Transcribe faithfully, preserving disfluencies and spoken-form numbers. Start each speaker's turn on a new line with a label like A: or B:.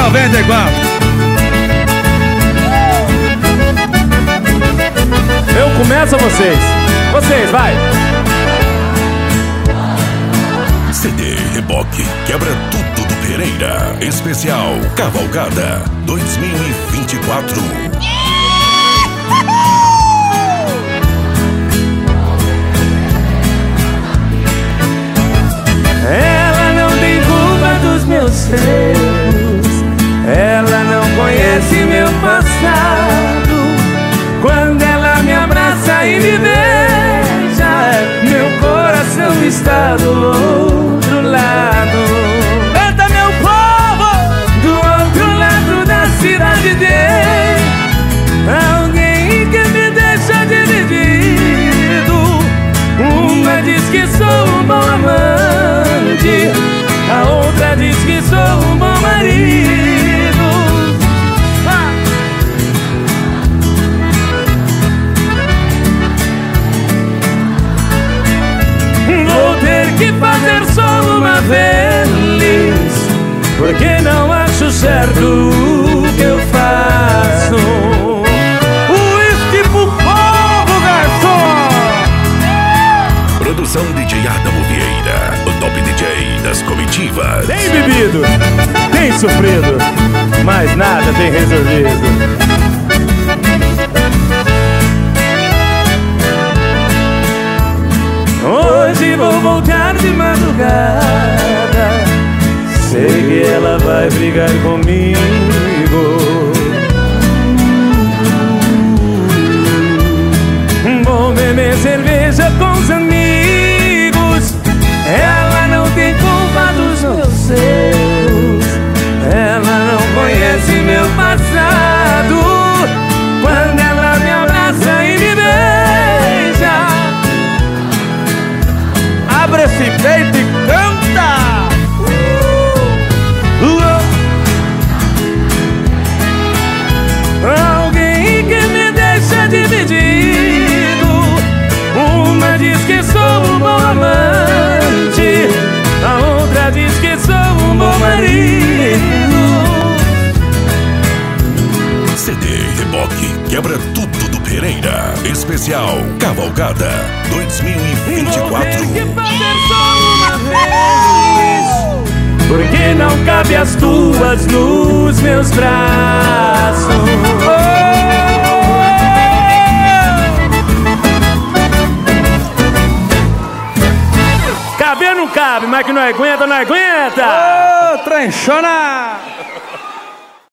A: noventa e quatro.
B: Eu começo ou vocês? Vocês, vai!
C: C D Reboque quebra tudo do Pereira. Especial Cavalgada dois mil e vinte e quatro.
B: Ela não tem culpa dos meus erros, ela não conhece meu passado. Quando ela me abraça e me beija, meu coração está do outro lado. Canta, meu povo! Do outro lado da cidade tem alguém que me deixa dividido. Uma diz que sou um bom amante, a outra diz que sou um bom marido. Ah! Vou ter que fazer só uma vez, porque não acho certo o que eu faço. Uísque pro povo, garçom!
C: Produção D J Adamo Vieira, o top D J das comitivas.
B: Tem bebido, tem sofrido, mas nada tem resolvido. Hoje vou voltar de madrugada, sei que ela vai brigar comigo. Vou beber cerveja com os amigos. Ela não tem culpa dos meus erros, ela não conhece meu passado. Quando ela me abraça e me beija, abre esse peito e canta. uh, uh. Alguém que me deixa dividido. Uma diz que sou um bom amante, a outra diz que sou um bom marido.
C: C D Reboque quebra tudo do Pereira. Especial Cavalgada dois mil e vinte e quatro.
B: Vou ter que fazer só uma vez, porque não cabe as tuas nos meus braços. Oh! Cabe ou não cabe, mas que não aguenta, não aguenta.
A: Ô, oh, trenchona!